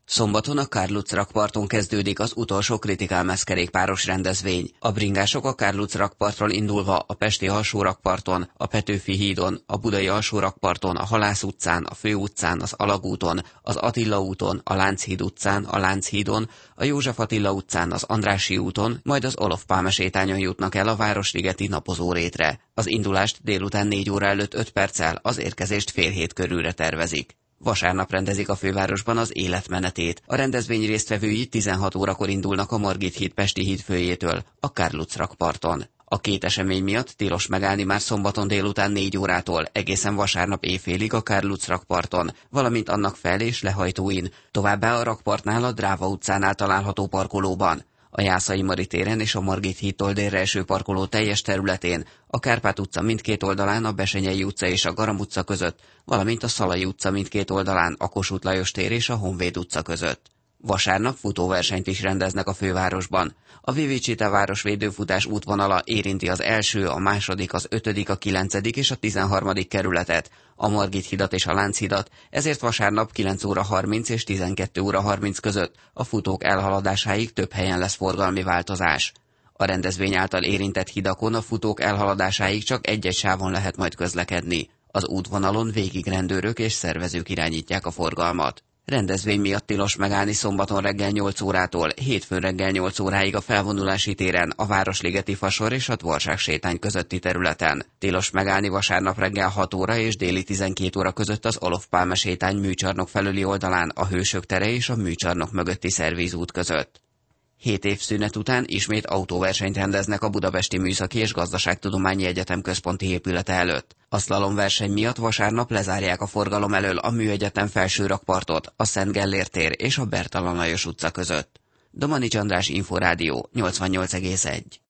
Szombaton a Kárlutz rakparton kezdődik az utolsó Critical kerékpáros rendezvény. A bringások a Kárlutz rakpartról indulva a pesti alsó rakparton, a Petőfi hídon, a budai alsó rakparton, a Halász utcán, a Főutcán, az Alagúton, az Attila úton, a Lánchíd utcán, a Lánchídon, a József Attila utcán, az Andrássy úton, majd az Olof Pálme sétányon jutnak el a Városligeti napozórétre. Az indulást délután 4 óra előtt 5 perccel, az érkezést fél 7 körülre tervezik. Vasárnap rendezik a fővárosban az életmenetét. A rendezvény résztvevői 16 órakor indulnak a Margit híd pesti hídfőjétől, a Kárlutz rakparton. A két esemény miatt tilos megállni már szombaton délután 4 órától egészen vasárnap éjfélig a Kárlutz rakparton, valamint annak fel- és lehajtóin, továbbá a rakpartnál a Dráva utcánál található parkolóban. A Jászai Mari téren és a Margit hídtól délre eső parkoló teljes területén, a Kárpát utca mindkét oldalán, a Besenyei utca és a Garam utca között, valamint a Szalai utca mindkét oldalán, a Kossuth Lajos tér és a Honvéd utca között. Vasárnap futóversenyt is rendeznek a fővárosban. A Vivicita városvédőfutás útvonala érinti az első, a második, az 5., a 9. és a 13. kerületet, a Margit hidat és a Lánchidat, ezért vasárnap 9 óra 30 és 12 óra 30 között a futók elhaladásáig több helyen lesz forgalmi változás. A rendezvény által érintett hidakon a futók elhaladásáig csak egy-egy sávon lehet majd közlekedni. Az útvonalon végig rendőrök és szervezők irányítják a forgalmat. Rendezvény miatt tilos megállni szombaton reggel 8 órától, hétfőn reggel 8 óráig a Felvonulási téren, a Városligeti Fasor és a Dvorzsák sétány közötti területen. Tilos megállni vasárnap reggel 6 óra és déli 12 óra között az Olof Pálme sétány műcsarnok felüli oldalán, a Hősök tere és a műcsarnok mögötti szervízút között. 7 év szünet után ismét autóversenyt rendeznek a Budapesti Műszaki és Gazdaságtudományi Egyetem központi épülete előtt. A szlalomverseny miatt vasárnap lezárják a forgalom elől a Műegyetem felső rakpartot, a Szent Gellért tér és a Bertalan Lajos utca között. Domanics András, Inforádió 88,1.